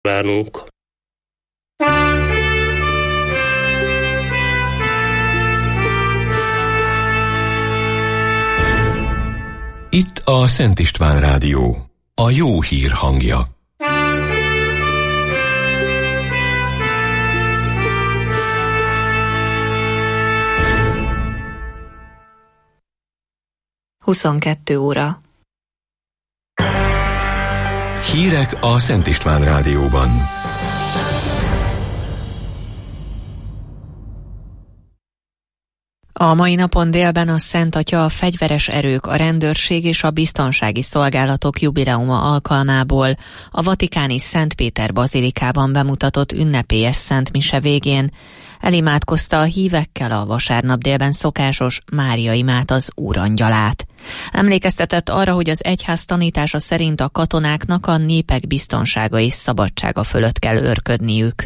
kívánunk! Itt a Szent István Rádió, a jó hír hangja. (22 óra). Hírek a Szent István Rádióban. A mai napon délben a Szent Atya a fegyveres erők, a rendőrség és a biztonsági szolgálatok jubileuma alkalmából a vatikáni Szent Péter bazilikában bemutatott ünnepélyes szentmise végén elimádkozta a hívekkel a vasárnap délben szokásos Mária imát, az Úrangyalát. Emlékeztetett arra, hogy az egyház tanítása szerint a katonáknak a népek biztonsága és szabadsága fölött kell őrködniük.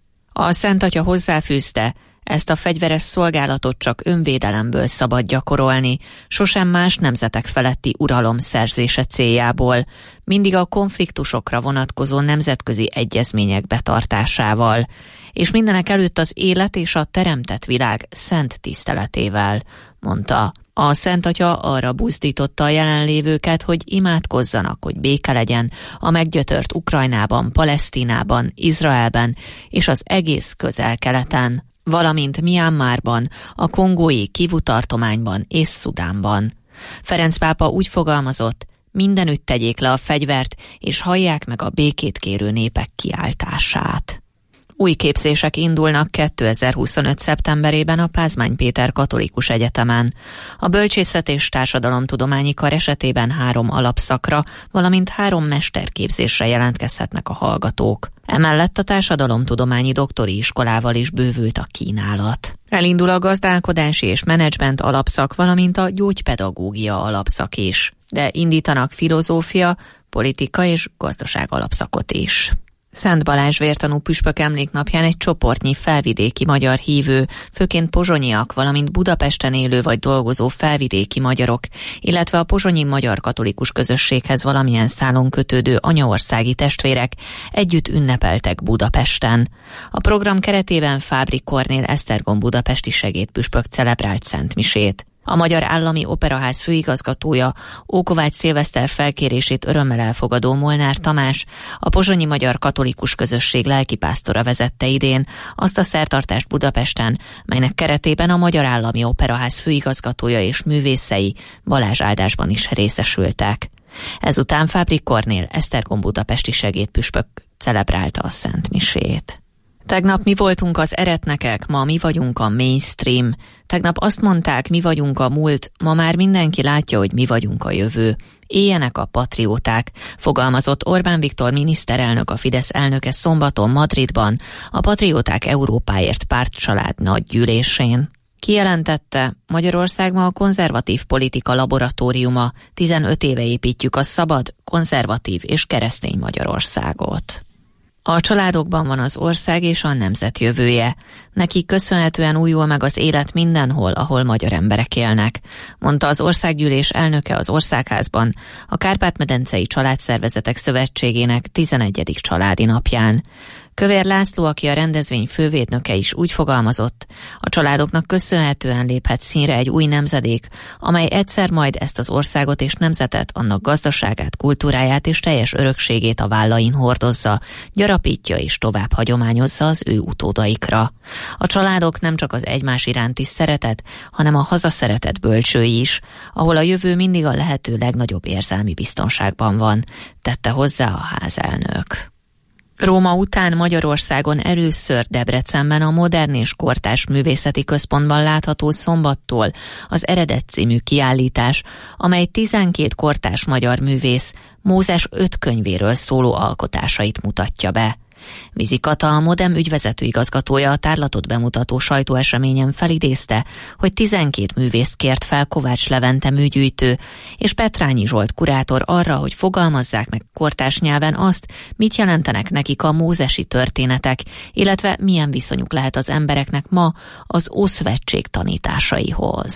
A Szent Atya hozzáfűzte, ezt a fegyveres szolgálatot csak önvédelemből szabad gyakorolni, sosem más nemzetek feletti uralom szerzése céljából, mindig a konfliktusokra vonatkozó nemzetközi egyezmények betartásával, és mindenek előtt az élet és a teremtett világ szent tiszteletével, mondta. A Szent Atya arra buzdította a jelenlévőket, hogy imádkozzanak, hogy béke legyen a meggyötört Ukrajnában, Palesztinában, Izraelben és az egész Közel-Keleten, valamint Myanmarban, a kongói Kivu tartományban és Szudánban. Ferenc pápa úgy fogalmazott, mindenütt tegyék le a fegyvert, és hallják meg a békét kérő népek kiáltását. Új képzések indulnak 2025. szeptemberében a Pázmány Péter Katolikus Egyetemen. A bölcsészet és társadalomtudományi kar esetében 3 alapszakra, valamint 3 mesterképzésre jelentkezhetnek a hallgatók. Emellett a társadalomtudományi doktori iskolával is bővült a kínálat. Elindul a gazdálkodási és menedzsment alapszak, valamint a gyógypedagógia alapszak is. De indítanak filozófia, politika és gazdaság alapszakot is. Szent Balázs vértanú püspök emléknapján egy csoportnyi felvidéki magyar hívő, főként pozsonyiak, valamint Budapesten élő vagy dolgozó felvidéki magyarok, illetve a pozsonyi magyar katolikus közösséghez valamilyen szálon kötődő anyaországi testvérek együtt ünnepeltek Budapesten. A program keretében Fábry Kornél Esztergom budapesti segédpüspök celebrált szentmisét. A Magyar Állami Operaház főigazgatója, Ókovács Szilveszter felkérését örömmel elfogadó Molnár Tamás, a pozsonyi magyar katolikus közösség lelkipásztora vezette idén azt a szertartást Budapesten, melynek keretében a Magyar Állami Operaház főigazgatója és művészei balázsáldásban is részesültek. Ezután Fábry Kornél Esztergom budapesti segédpüspök celebrálta a szentmisét. Tegnap mi voltunk az eretnekek, ma mi vagyunk a mainstream. Tegnap azt mondták, mi vagyunk a múlt, ma már mindenki látja, hogy mi vagyunk a jövő. Éljenek a patrióták, fogalmazott Orbán Viktor miniszterelnök, a Fidesz elnöke szombaton Madridban a Patrióták Európáért pártcsalád nagygyűlésén. Kijelentette, Magyarország ma a konzervatív politika laboratóriuma, 15 éve építjük a szabad, konzervatív és keresztény Magyarországot. A családokban van az ország és a nemzet jövője. Nekik köszönhetően újul meg az élet mindenhol, ahol magyar emberek élnek, mondta az Országgyűlés elnöke az Országházban a Kárpát-medencei Családszervezetek Szövetségének 11. családi napján. Kövér László, aki a rendezvény fővédnöke is úgy fogalmazott, a családoknak köszönhetően léphet színre egy új nemzedék, amely egyszer majd ezt az országot és nemzetet, annak gazdaságát, kultúráját és teljes örökségét a vállain hordozza, gyarapítja és tovább hagyományozza az ő utódaikra. A családok nem csak az egymás iránti szeretet, hanem a hazaszeretet bölcsői is, ahol a jövő mindig a lehető legnagyobb érzelmi biztonságban van, tette hozzá a házelnök. Róma után Magyarországon először Debrecenben a Modern és Kortárs Művészeti Központban látható szombattól az Eredet című kiállítás, amely 12 kortárs magyar művész Mózes 5 könyvéről szóló alkotásait mutatja be. Vizi Kata, a Modem ügyvezető igazgatója a tárlatot bemutató sajtóeseményen felidézte, hogy 12 művészt kért fel Kovács Levente műgyűjtő és Petrányi Zsolt kurátor arra, hogy fogalmazzák meg kortárs nyelven azt, mit jelentenek nekik a mózesi történetek, illetve milyen viszonyuk lehet az embereknek ma az Ószövetség tanításaihoz.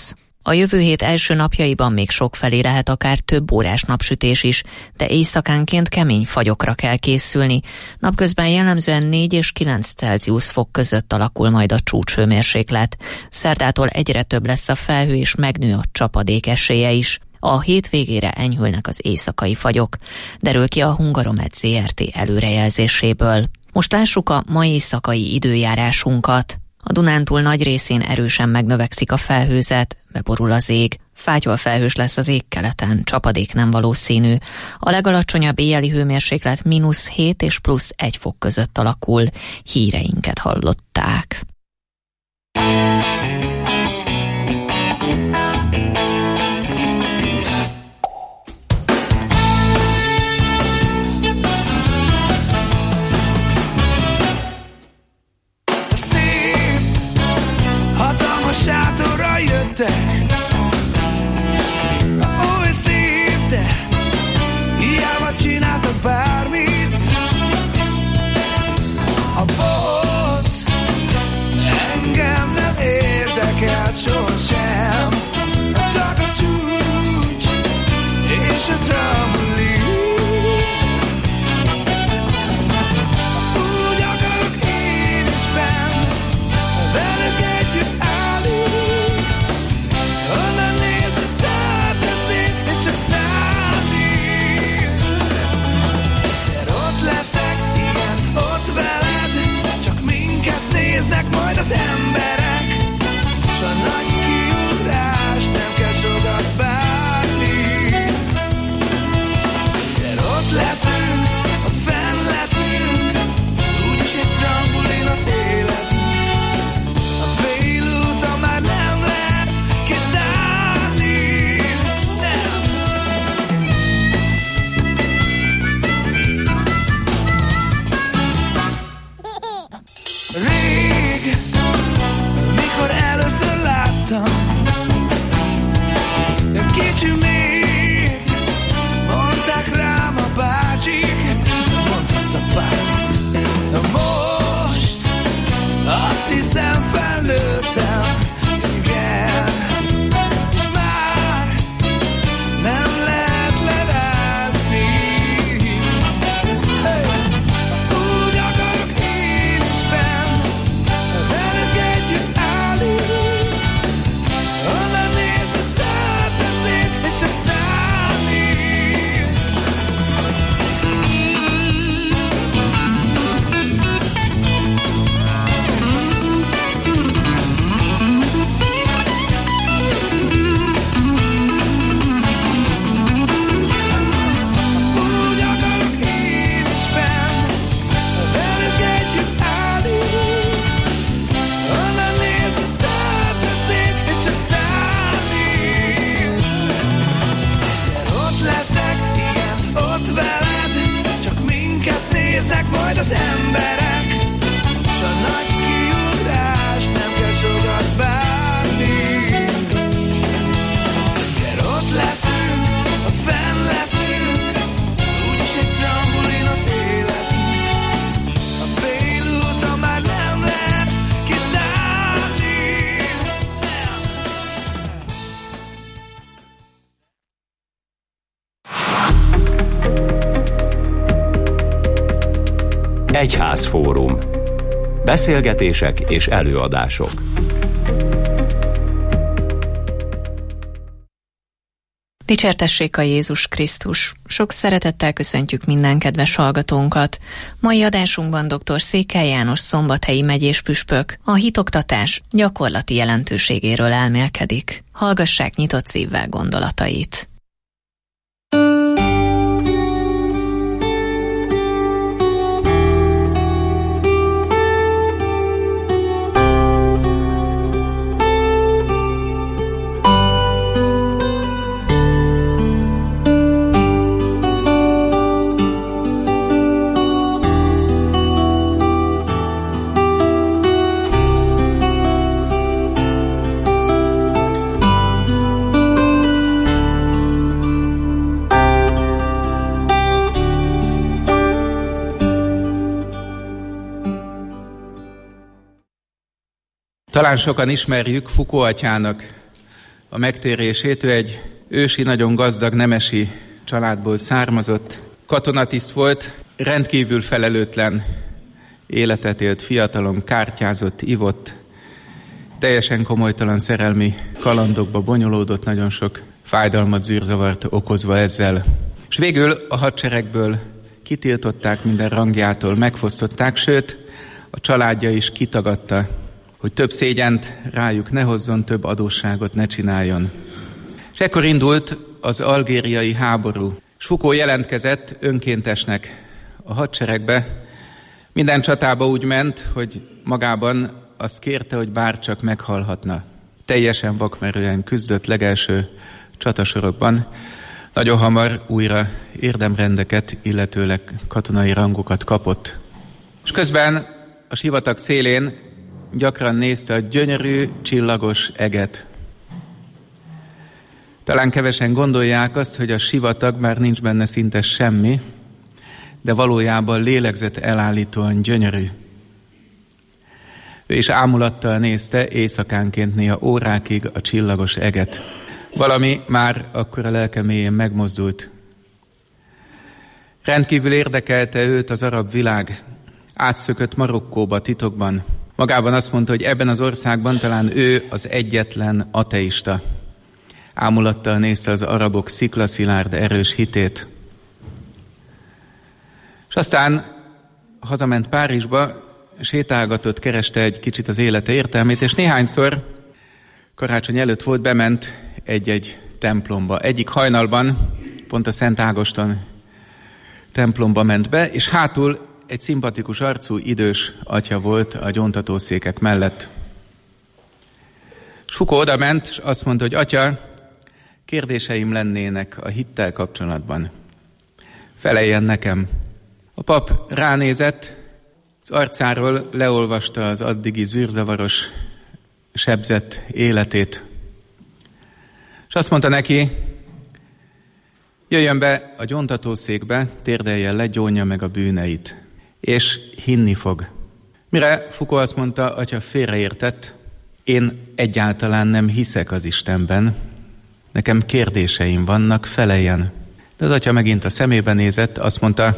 A jövő hét első napjaiban még sokfelé lehet akár több órás napsütés is, de éjszakánként kemény fagyokra kell készülni. Napközben jellemzően 4 és 9 Celsius fok között alakul majd a csúcshőmérséklet. Szerdától egyre több lesz a felhő és megnő a csapadék esélye is. A hétvégére enyhülnek az éjszakai fagyok, derül ki a Hungaromet Zrt. Előrejelzéséből. Most lássuk a mai éjszakai időjárásunkat. A Dunántúl nagy részén erősen megnövekszik a felhőzet, beborul az ég. Fátyol felhős lesz az égkeleten, csapadék nem valószínű. A legalacsonyabb éjjeli hőmérséklet -7 és +1 fok között alakul. Híreinket hallották. Sátorra jöttek, oly szép, de hiába csináltak bármit. A bohóc engem nem érdekelt sohasem, csak a csúcs és a trambolin. Úgy akarok én is fenn, velük együtt majd az emberek, s a nagy kiugrás nem kell sokat várni. Egyszer ott leszünk, ott fenn leszünk, úgyis egy trambolin az életünk. A félúton már nem lehet kiszállni, nem. Rég, mikor először láttam, de kicsi még, mondták rám a bácsik, mondhattak bármit. De most azt hiszem felnőttem, igen, és már nem lehet lerázni. Hey. Úgy akarok én is fenn, velük együtt állni, onnan nézni szárba szép, és csak szállni. Úgy akarok én is fenn, velük együtt állni, onnan nézni szárba szép, és csak szállni. Egyszer ott leszek, igen, ott veled, csak minket néznek majd az emberek, s a nagy kiugrás nem kell sokat várni. Egyszer ott leszünk, ott fenn leszünk, úgyis egy trambolin az életünk. A félúton már nem lehet kiszállni, nem. Egyházfórum. Beszélgetések és előadások. Dicsértessék a Jézus Krisztus! Sok szeretettel köszöntjük minden kedves hallgatónkat. Mai adásunkban dr. Székely János szombathelyi megyés püspök a hitoktatás gyakorlati jelentőségéről elmélkedik. Hallgassák nyitott szívvel gondolatait. Talán sokan ismerjük Foucault atyának a megtérését. Ő egy ősi, nagyon gazdag nemesi családból származott, katonatiszt volt, rendkívül felelőtlen életet élt, fiatalon kártyázott, ivott, teljesen komolytalan szerelmi kalandokba bonyolódott, nagyon sok fájdalmat, zűrzavart okozva ezzel. És végül a hadseregből kitiltották, minden rangjától megfosztották, sőt, a családja is kitagadta, hogy több szégyent rájuk ne hozzon, több adósságot ne csináljon. És ekkor indult az algériai háború. És Foucault jelentkezett önkéntesnek a hadseregbe. Minden csatába úgy ment, hogy magában azt kérte, hogy bárcsak meghalhatna. Teljesen vakmerően küzdött legelső csatasorokban. Nagyon hamar újra érdemrendeket, illetőleg katonai rangokat kapott. És közben a sivatag szélén gyakran nézte a gyönyörű, csillagos eget. Talán kevesen gondolják azt, hogy a sivatag már nincs benne szinte semmi, de valójában lélegzet elállítóan gyönyörű. Ő is ámulattal nézte éjszakánként néha órákig a csillagos eget. Valami már akkor a lelke mélyén megmozdult. Rendkívül érdekelte őt az arab világ. Átszökött Marokkóba titokban. Magában azt mondta, hogy ebben az országban talán ő az egyetlen ateista. Ámulattal nézte az arabok sziklaszilárd erős hitét. És aztán hazament Párizsba, sétálgatott, kereste egy kicsit az élete értelmét, és néhányszor karácsony előtt volt, bement egy-egy templomba. Egyik hajnalban, pont a Szent Ágoston templomba ment be, és hátul egy szimpatikus arcú, idős atya volt a gyóntatószékek mellett. És Foucault oda ment, és azt mondta, hogy atya, kérdéseim lennének a hittel kapcsolatban. Feleljen nekem. A pap ránézett, az arcáról leolvasta az addigi zűrzavaros, sebzett életét. És azt mondta neki, jöjjön be a gyóntatószékbe, térdeljen le, gyónja meg a bűneit, és hinni fog. Mire Foucault azt mondta, atya, félreértett, én egyáltalán nem hiszek az Istenben, nekem kérdéseim vannak, feleljen. De az atya megint a szemébe nézett, azt mondta,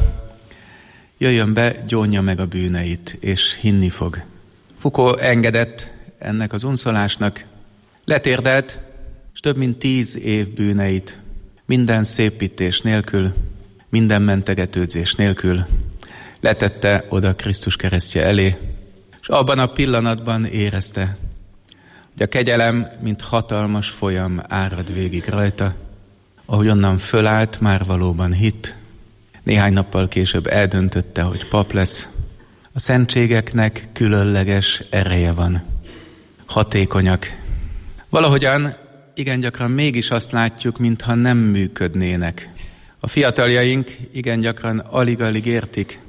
jöjjön be, gyónja meg a bűneit, és hinni fog. Foucault engedett ennek az unszolásnak, letérdelt, és több mint 10 év bűneit, minden szépítés nélkül, minden mentegetődzés nélkül letette oda Krisztus keresztje elé, és abban a pillanatban érezte, hogy a kegyelem, mint hatalmas folyam árad végig rajta, ahogy onnan fölállt, már valóban hitt. Néhány nappal később eldöntötte, hogy pap lesz. A szentségeknek különleges ereje van. Hatékonyak. Valahogyan igen gyakran mégis azt látjuk, mintha nem működnének. A fiataljaink igen gyakran alig-alig értik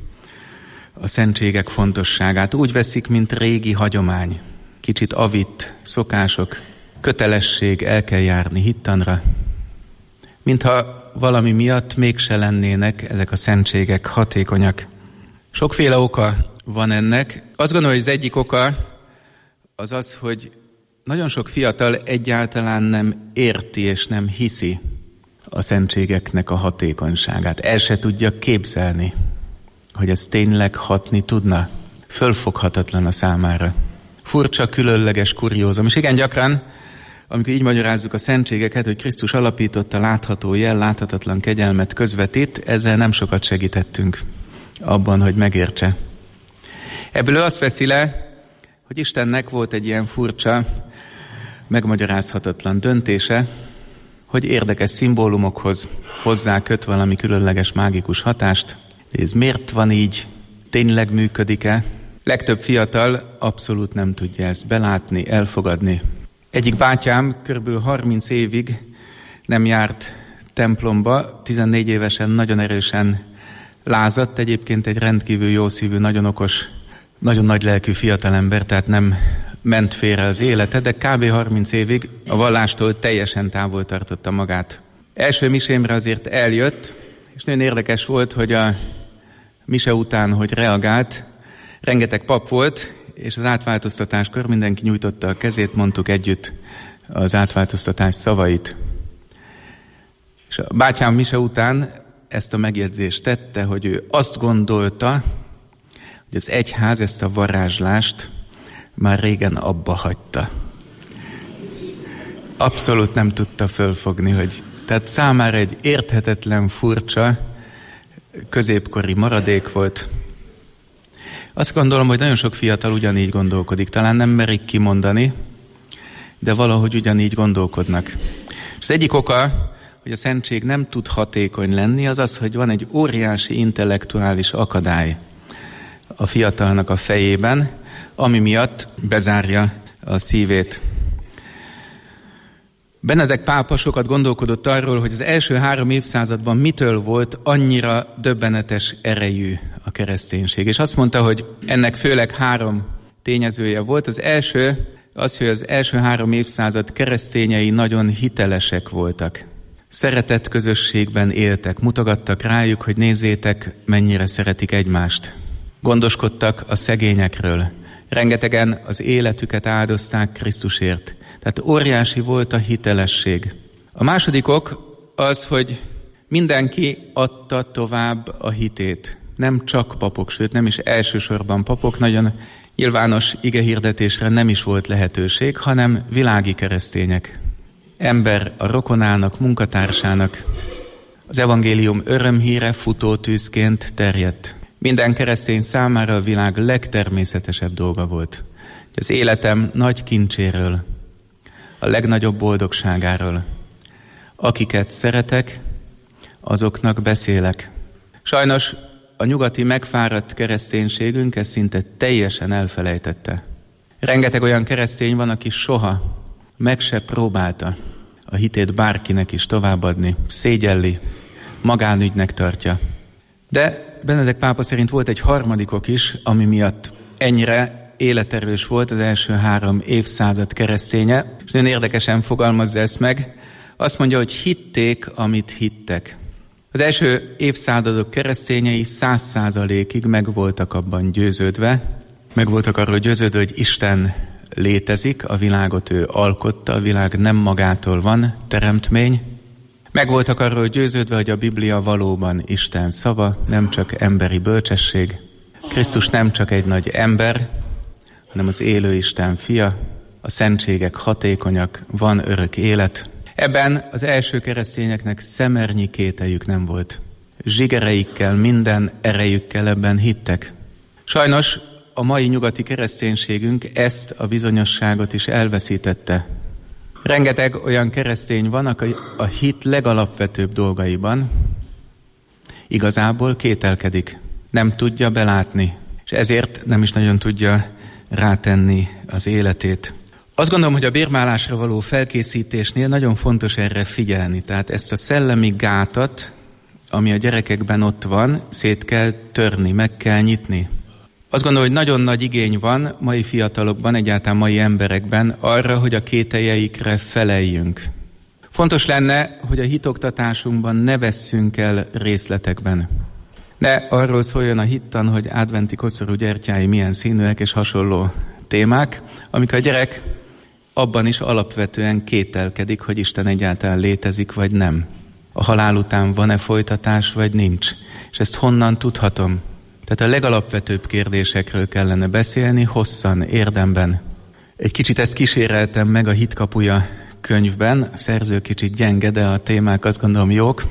a szentségek fontosságát. Úgy veszik, mint régi hagyomány. Kicsit avitt szokások, kötelesség, el kell járni hittanra. Mintha valami miatt mégse lennének ezek a szentségek hatékonyak. Sokféle oka van ennek. Azt gondolom, hogy az egyik oka az az, hogy nagyon sok fiatal egyáltalán nem érti és nem hiszi a szentségeknek a hatékonyságát. El se tudja képzelni, hogy ez tényleg hatni tudna. Fölfoghatatlan a számára. Furcsa, különleges, kuriózum. És igen gyakran, amikor így magyarázzuk a szentségeket, hogy Krisztus alapította látható jel, láthatatlan kegyelmet közvetít, ezzel nem sokat segítettünk abban, hogy megértse. Ebből ő azt veszi le, hogy Istennek volt egy ilyen furcsa, megmagyarázhatatlan döntése, hogy érdekes szimbólumokhoz hozzá köt valami különleges, mágikus hatást. De ez miért van így? Tényleg működik-e? Legtöbb fiatal abszolút nem tudja ezt belátni, elfogadni. Egyik bátyám körülbelül 30 évig nem járt templomba, 14 évesen nagyon erősen lázadt, egyébként egy rendkívül jószívű, nagyon okos, nagyon nagy lelkű fiatalember, tehát nem ment félre az élete, de kb. 30 évig a vallástól teljesen távol tartotta magát. Első misémre azért eljött, és nagyon érdekes volt, hogy a mise után, hogy reagált, rengeteg pap volt, és az átváltoztatáskor mindenki nyújtotta a kezét, mondtuk együtt az átváltoztatás szavait. És a bátyám mise után ezt a megjegyzést tette, hogy ő azt gondolta, hogy az egyház ezt a varázslást már régen abba hagyta. Abszolút nem tudta fölfogni, hogy tehát számára egy érthetetlen, furcsa, középkori maradék volt. Azt gondolom, hogy nagyon sok fiatal ugyanígy gondolkodik. Talán nem merik kimondani, de valahogy ugyanígy gondolkodnak. És az egyik oka, hogy a szentség nem tud hatékony lenni, az az, hogy van egy óriási intellektuális akadály a fiatalnak a fejében, ami miatt bezárja a szívét. Benedek pápa sokat gondolkodott arról, hogy az első 3 évszázadban mitől volt annyira döbbenetes erejű a kereszténység. És azt mondta, hogy ennek főleg 3 tényezője volt. Az első az, hogy az első 3 évszázad keresztényei nagyon hitelesek voltak. Szeretett közösségben éltek, mutogattak rájuk, hogy nézzétek, mennyire szeretik egymást. Gondoskodtak a szegényekről. Rengetegen az életüket áldozták Krisztusért. Tehát óriási volt a hitelesség. A második ok az, hogy mindenki adta tovább a hitét. Nem csak papok, sőt nem is elsősorban papok, nagyon nyilvános igehirdetésre nem is volt lehetőség, hanem világi keresztények. Ember a rokonának, munkatársának. Az evangélium örömhíre futótűzként terjedt. Minden keresztény számára a világ legtermészetesebb dolga volt. Az életem nagy kincséről, a legnagyobb boldogságáról. Akiket szeretek, azoknak beszélek. Sajnos a nyugati megfáradt kereszténységünk ezt szinte teljesen elfelejtette. Rengeteg olyan keresztény van, aki soha meg se próbálta a hitét bárkinek is továbbadni, szégyelli, magánügynek tartja. De Benedek pápa szerint volt egy harmadik ok is, ami miatt ennyire életerős volt az első 3 évszázad kereszténye, és nagyon érdekesen fogalmazza ezt meg. Azt mondja, hogy hitték, amit hittek. Az első évszázadok keresztényei 100%-ig meg voltak abban győződve, meg voltak arról győződve, hogy Isten létezik, a világot ő alkotta, a világ nem magától van, teremtmény. Meg voltak arról győződve, hogy a Biblia valóban Isten szava, nem csak emberi bölcsesség. Krisztus nem csak egy nagy ember, hanem az élő Isten fia, a szentségek hatékonyak, van örök élet. Ebben az első keresztényeknek szemernyi kételjük nem volt. Zsigereikkel, minden erejükkel ebben hittek. Sajnos a mai nyugati kereszténységünk ezt a bizonyosságot is elveszítette. Rengeteg olyan keresztény van, aki a hit legalapvetőbb dolgaiban igazából kételkedik. Nem tudja belátni, és ezért nem is nagyon tudja rátenni az életét. Azt gondolom, hogy a bérmálásra való felkészítésnél nagyon fontos erre figyelni. Tehát ezt a szellemi gátat, ami a gyerekekben ott van, szét kell törni, meg kell nyitni. Azt gondolom, hogy nagyon nagy igény van mai fiatalokban, egyáltalán mai emberekben arra, hogy a kételjeikre feleljünk. Fontos lenne, hogy a hitoktatásunkban ne vesszünk el részletekben. Ne arról szóljon a hittan, hogy adventi koszorú gyertyái milyen színűek és hasonló témák, amikor a gyerek abban is alapvetően kételkedik, hogy Isten egyáltalán létezik, vagy nem. A halál után van-e folytatás, vagy nincs. És ezt honnan tudhatom? Tehát a legalapvetőbb kérdésekről kellene beszélni, hosszan, érdemben. Egy kicsit ezt kíséreltem meg a Hitkapuja könyvben, a szerző kicsit gyenge, de a témák azt gondolom jók.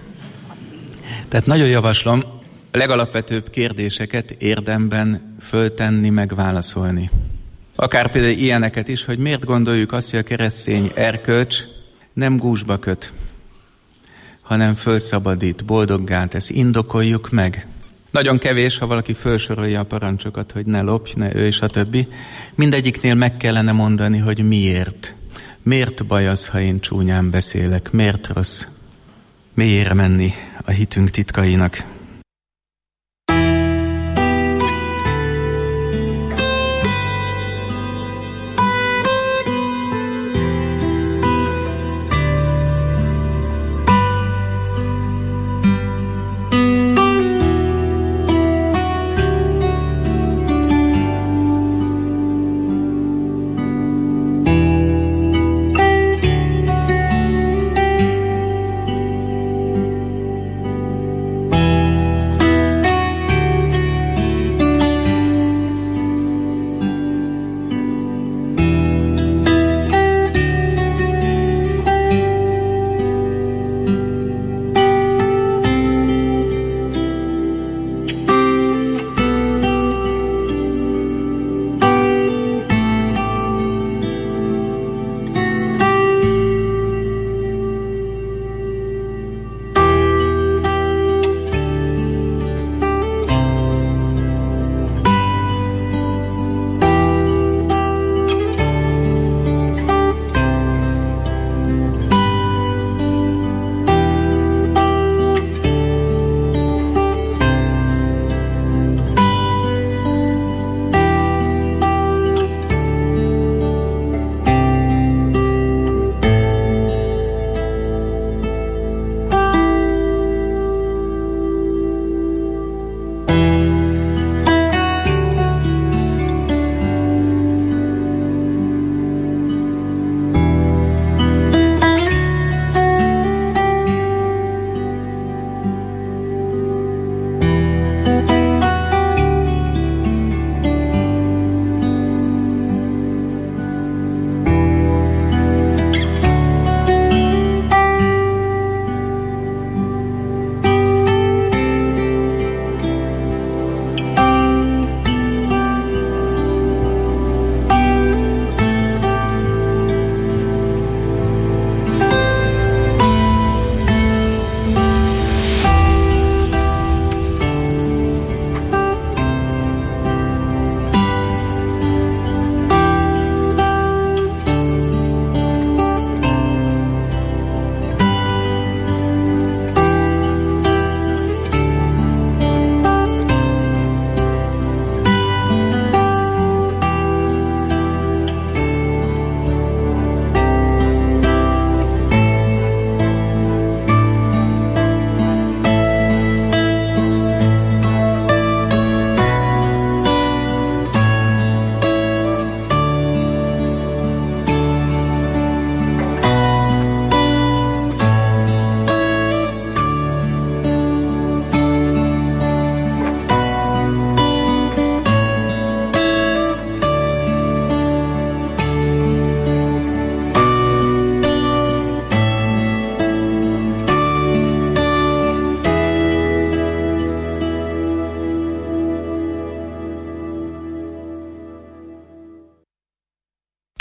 Tehát nagyon javaslom a legalapvetőbb kérdéseket érdemben föltenni, megválaszolni. Akár például ilyeneket is, hogy miért gondoljuk azt, hogy a keresztény erkölcs nem gúzsba köt, hanem fölszabadít, boldoggá tesz, indokoljuk meg. Nagyon kevés, ha valaki felsorolja a parancsokat, hogy ne lopj, ne ölj, stb. Mindegyiknél meg kellene mondani, hogy miért. Miért baj az, ha én csúnyán beszélek? Miért rossz? Mélyére menni a hitünk titkainak.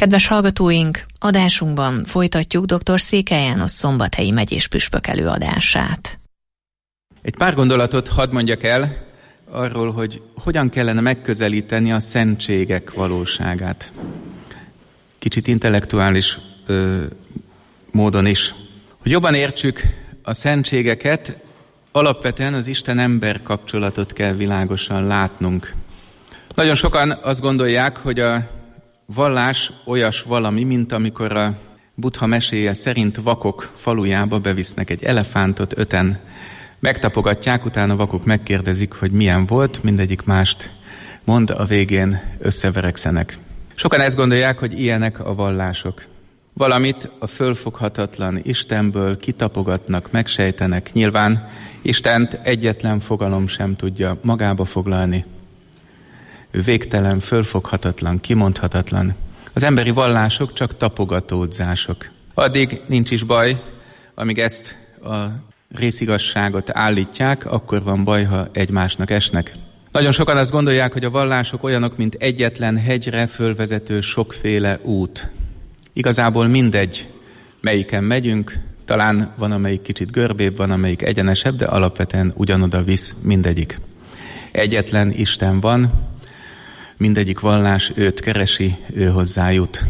Kedves hallgatóink, adásunkban folytatjuk dr. Székely János szombathelyi megyés püspök előadását. Egy pár gondolatot hadd mondjak el arról, hogy hogyan kellene megközelíteni a szentségek valóságát. Kicsit intellektuális módon is. Hogy jobban értsük a szentségeket, alapvetően az Isten-ember kapcsolatot kell világosan látnunk. Nagyon sokan azt gondolják, hogy a vallás olyas valami, mint amikor a Buddha meséje szerint vakok falujába bevisznek egy elefántot, 5-en megtapogatják, utána a vakok megkérdezik, hogy milyen volt, mindegyik mást mond, a végén összeverekszenek. Sokan ezt gondolják, hogy ilyenek a vallások. Valamit a fölfoghatatlan Istenből kitapogatnak, megsejtenek. Nyilván Istent egyetlen fogalom sem tudja magába foglalni. Ő végtelen, fölfoghatatlan, kimondhatatlan. Az emberi vallások csak tapogatódzások. Addig nincs is baj, amíg ezt a részigazságot állítják, akkor van baj, ha egymásnak esnek. Nagyon sokan azt gondolják, hogy a vallások olyanok, mint egyetlen hegyre fölvezető sokféle út. Igazából mindegy, melyiken megyünk, talán van, amelyik kicsit görbébb, van, amelyik egyenesebb, de alapvetően ugyanoda visz mindegyik. Egyetlen Isten van, mindegyik vallás őt keresi, ő hozzájut.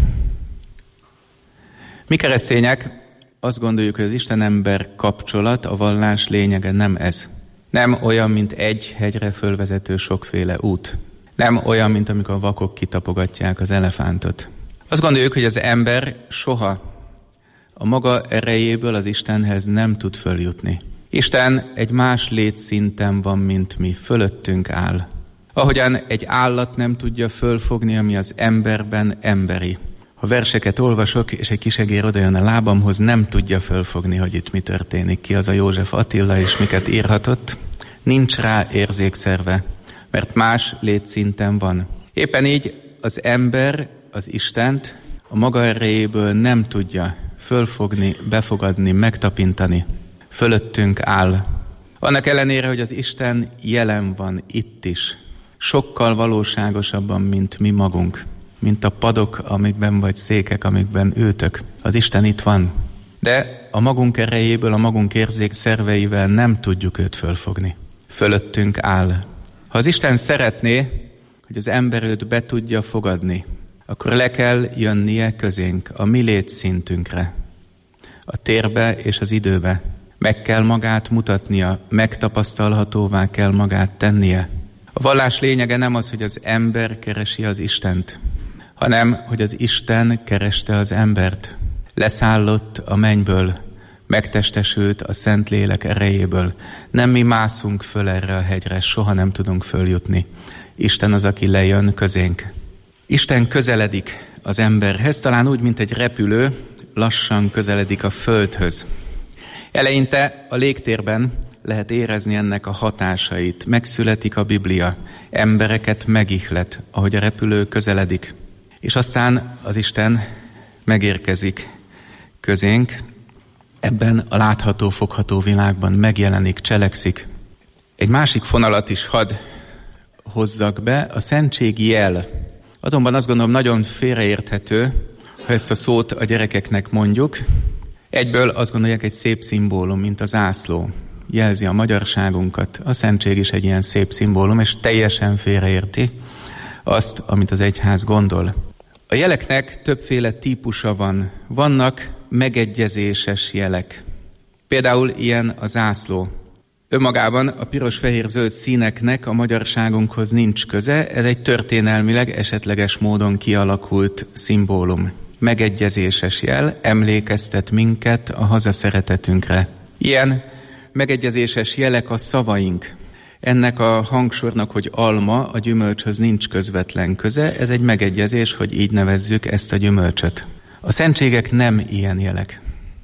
Mi keresztények azt gondoljuk, hogy az Isten-ember kapcsolat, a vallás lényege nem ez. Nem olyan, mint egy hegyre fölvezető sokféle út. Nem olyan, mint amikor a vakok kitapogatják az elefántot. Azt gondoljuk, hogy az ember soha a maga erejéből az Istenhez nem tud följutni. Isten egy más létszinten van, mint mi, fölöttünk áll. Ahogyan egy állat nem tudja fölfogni, ami az emberben emberi. Ha verseket olvasok, és egy kisegér odajön a lábamhoz, nem tudja fölfogni, hogy itt mi történik. Ki az a József Attila, és miket írhatott. Nincs rá érzékszerve, mert más létszinten van. Éppen így az ember az Istent a maga erejéből nem tudja fölfogni, befogadni, megtapintani. Fölöttünk áll. Annak ellenére, hogy az Isten jelen van itt is, sokkal valóságosabban, mint mi magunk, mint a padok, amikben vagy székek, amikben ültök. Az Isten itt van, de a magunk erejéből, a magunk érzékszerveivel nem tudjuk őt fölfogni. Fölöttünk áll. Ha az Isten szeretné, hogy az ember őt be tudja fogadni, akkor le kell jönnie közénk, a mi létszintünkre, a térbe és az időbe. Meg kell magát mutatnia, megtapasztalhatóvá kell magát tennie. A vallás lényege nem az, hogy az ember keresi az Istent, hanem, hogy az Isten kereste az embert. Leszállott a mennyből, megtestesült a Szentlélek erejéből. Nem mi mászunk föl erre a hegyre, soha nem tudunk följutni. Isten az, aki lejön közénk. Isten közeledik az emberhez, talán úgy, mint egy repülő, lassan közeledik a földhöz. Eleinte a légtérben lehet érezni ennek a hatásait. Megszületik a Biblia, embereket megihlet, ahogy a repülő közeledik. És aztán az Isten megérkezik közénk, ebben a látható, fogható világban megjelenik, cselekszik. Egy másik fonalat is hadd hozzak be, a szentség jel. Azonban azt gondolom nagyon félreérthető, ha ezt a szót a gyerekeknek mondjuk. Egyből azt gondolják, egy szép szimbólum, mint a zászló. Jelzi a magyarságunkat. A szentség is egy ilyen szép szimbólum, és teljesen félreérti azt, amit az egyház gondol. A jeleknek többféle típusa van. Vannak megegyezéses jelek. Például ilyen a zászló. Önmagában a piros-fehér-zöld színeknek a magyarságunkhoz nincs köze, ez egy történelmileg esetleges módon kialakult szimbólum. Megegyezéses jel, emlékeztet minket a hazaszeretetünkre. Ilyen megegyezéses jelek a szavaink. Ennek a hangsornak, hogy alma, a gyümölcshöz nincs közvetlen köze, ez egy megegyezés, hogy így nevezzük ezt a gyümölcsöt. A szentségek nem ilyen jelek.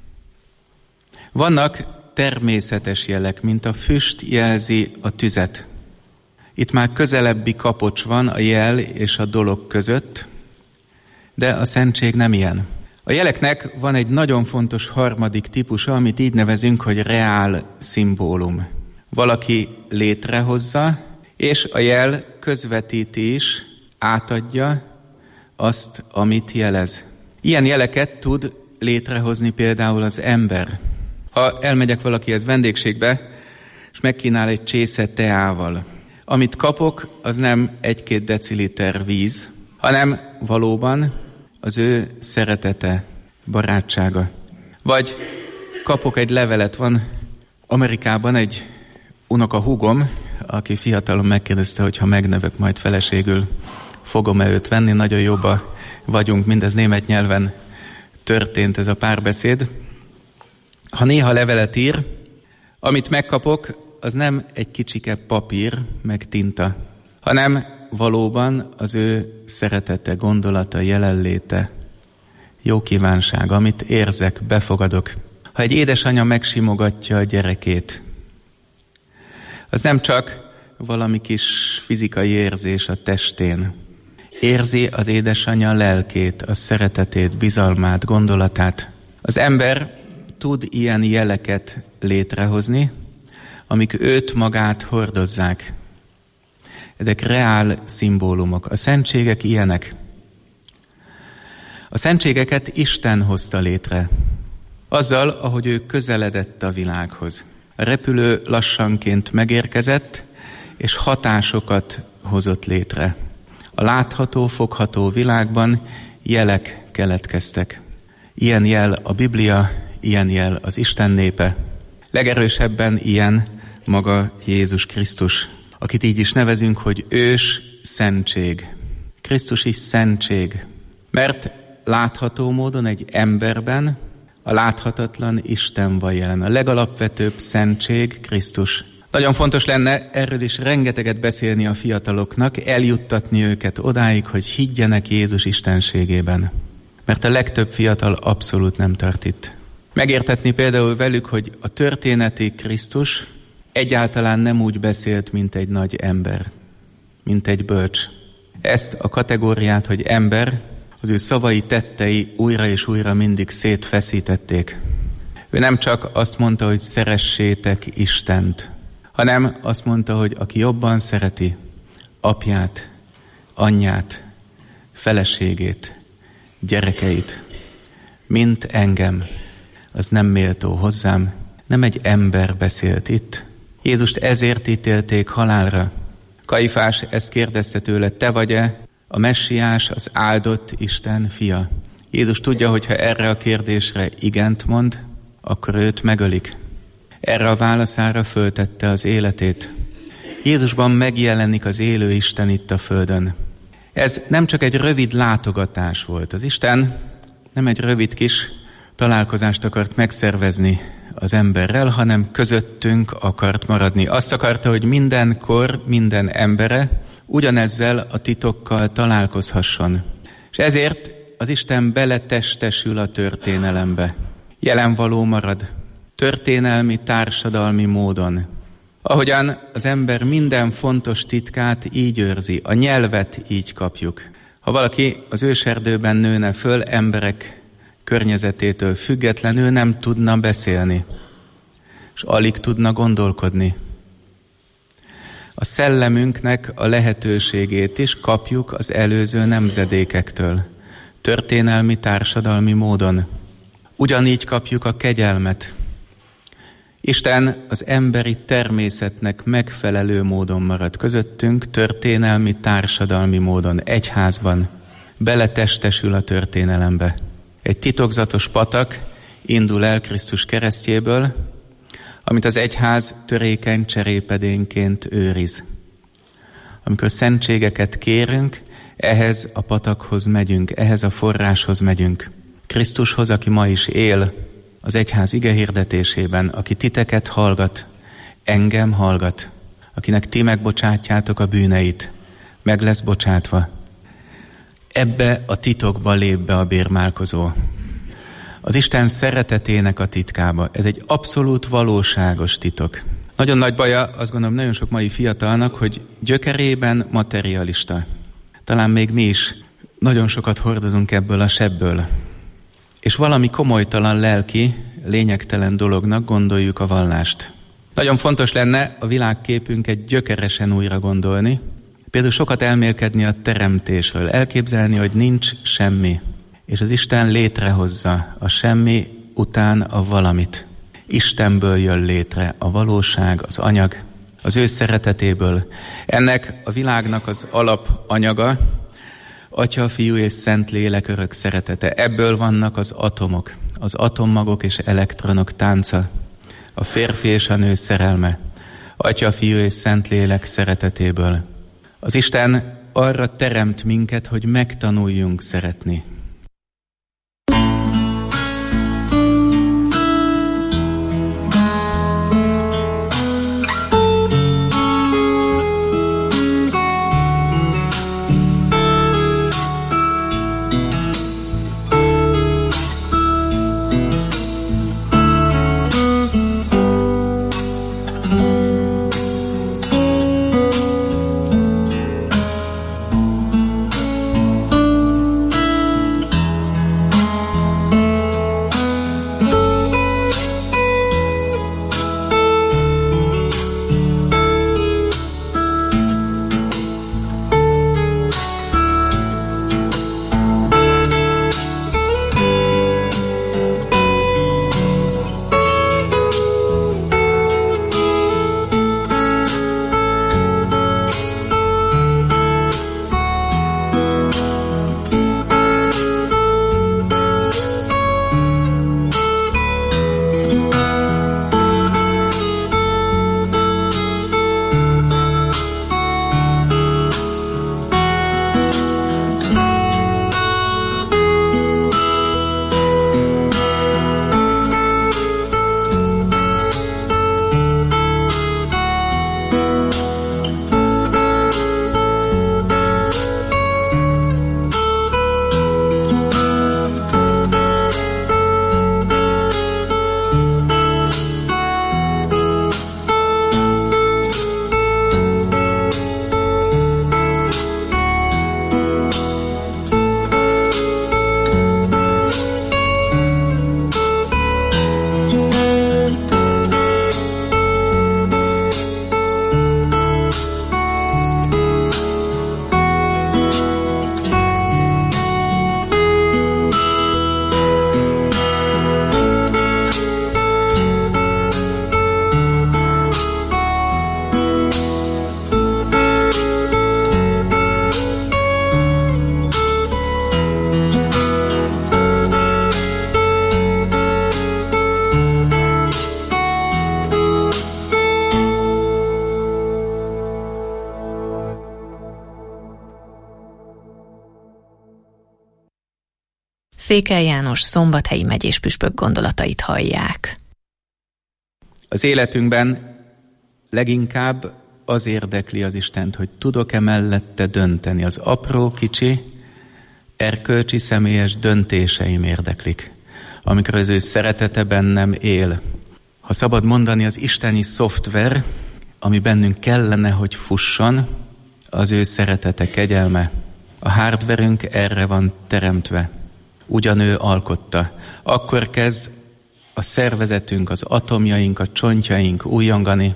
Vannak természetes jelek, mint a füst jelzi a tüzet. Itt már közelebbi kapocs van a jel és a dolog között, de a szentség nem ilyen. A jeleknek van egy nagyon fontos harmadik típusa, amit így nevezünk, hogy reál szimbólum. Valaki létrehozza, és a jel közvetíti is, átadja azt, amit jelez. Ilyen jeleket tud létrehozni például az ember. Ha elmegyek valakihez vendégségbe, és megkínál egy csésze teával, amit kapok, az nem 1-2 deciliter víz, hanem valóban az ő szeretete, barátsága. Vagy kapok egy levelet, van Amerikában egy unokahúgom, aki fiatalon megkérdezte, hogy ha megnövök majd feleségül, fogom-e őt venni, nagyon jobban vagyunk, mindez német nyelven történt ez a párbeszéd. Ha néha levelet ír, amit megkapok, az nem egy kicsike papír, meg tinta, hanem valóban az ő szeretete, gondolata, jelenléte, jó kívánsága, amit érzek, befogadok. Ha egy édesanya megsimogatja a gyerekét, az nem csak valami kis fizikai érzés a testén. Érzi az édesanyja lelkét, a szeretetét, bizalmát, gondolatát. Az ember tud ilyen jeleket létrehozni, amik őt magát hordozzák. Ezek reál szimbólumok. A szentségek ilyenek. A szentségeket Isten hozta létre. Azzal, ahogy ő közeledett a világhoz. A repülő lassanként megérkezett, és hatásokat hozott létre. A látható, fogható világban jelek keletkeztek. Ilyen jel a Biblia, ilyen jel az Isten népe. Legerősebben ilyen maga Jézus Krisztus, akit így is nevezünk, hogy ős szentség. Krisztus is szentség, mert látható módon egy emberben a láthatatlan Isten van jelen. A legalapvetőbb szentség Krisztus. Nagyon fontos lenne erről is rengeteget beszélni a fiataloknak, eljuttatni őket odáig, hogy higgyenek Jézus istenségében. Mert a legtöbb fiatal abszolút nem tart itt. Megértetni például velük, hogy a történeti Krisztus egyáltalán nem úgy beszélt, mint egy nagy ember, mint egy bölcs. Ezt a kategóriát, hogy ember, az ő szavai, tettei újra és újra mindig szétfeszítették. Ő nem csak azt mondta, hogy szeressétek Istent, hanem azt mondta, hogy aki jobban szereti apját, anyját, feleségét, gyerekeit, mint engem, az nem méltó hozzám. Nem egy ember beszélt itt. Jézust ezért ítélték halálra. Kajfás ezt kérdezte tőle, te vagy-e a messiás, az áldott Isten fia? Jézus tudja, hogy ha erre a kérdésre igent mond, akkor őt megölik. Erre a válaszára föltette az életét. Jézusban megjelenik az élő Isten itt a földön. Ez nem csak egy rövid látogatás volt. Az Isten nem egy rövid kis találkozást akart megszervezni az emberrel, hanem közöttünk akart maradni. Azt akarta, hogy mindenkor, minden embere ugyanezzel a titokkal találkozhasson. És ezért az Isten beletestesül a történelembe. Jelenvaló marad. Történelmi, társadalmi módon. Ahogyan az ember minden fontos titkát így őrzi, a nyelvet így kapjuk. Ha valaki az őserdőben nőne föl, emberek környezetétől függetlenül nem tudna beszélni, és alig tudna gondolkodni. A szellemünknek a lehetőségét is kapjuk az előző nemzedékektől, történelmi, társadalmi módon. Ugyanígy kapjuk a kegyelmet. Isten az emberi természetnek megfelelő módon marad közöttünk, történelmi, társadalmi módon, egyházban, beletestesül a történelembe. Egy titokzatos patak indul el Krisztus keresztjéből, amit az egyház törékeny cserépedénként őriz. Amikor szentségeket kérünk, ehhez a patakhoz megyünk, ehhez a forráshoz megyünk. Krisztushoz, aki ma is él az egyház igehirdetésében, aki titeket hallgat, engem hallgat, akinek ti megbocsátjátok a bűneit, meg lesz bocsátva. Ebbe a titokba lép be a bérmálkozó. Az Isten szeretetének a titkába. Ez egy abszolút valóságos titok. Nagyon nagy baja, azt gondolom, nagyon sok mai fiatalnak, hogy gyökerében materialista. Talán még mi is nagyon sokat hordozunk ebből a sebből. És valami komolytalan lelki, lényegtelen dolognak gondoljuk a vallást. Nagyon fontos lenne a világképünket gyökeresen újra gondolni, Például sokat elmélkedni a teremtésről, elképzelni, hogy nincs semmi, és az Isten létrehozza a semmi után a valamit. Istenből jön létre a valóság, az anyag, az ő szeretetéből. Ennek a világnak az alapanyaga, Atya, Fiú és Szentlélek örök szeretete. Ebből vannak az atomok, az atommagok és elektronok tánca, a férfi és a nő szerelme, Atya, Fiú és Szentlélek szeretetéből. Az Isten arra teremt minket, hogy megtanuljunk szeretni. Székely János szombathelyi megyéspüspök gondolatait hallják. Az életünkben leginkább az érdekli az Istent, hogy tudok-e mellette dönteni. Az apró, kicsi, erkölcsi, személyes döntéseim érdeklik, amikor az ő szeretete bennem él. Ha szabad mondani, az isteni szoftver, ami bennünk kellene, hogy fusson, az ő szeretete, kegyelme. A hardverünk erre van teremtve. Ugyan ő alkotta. Akkor kezd a szervezetünk, az atomjaink, a csontjaink újongani.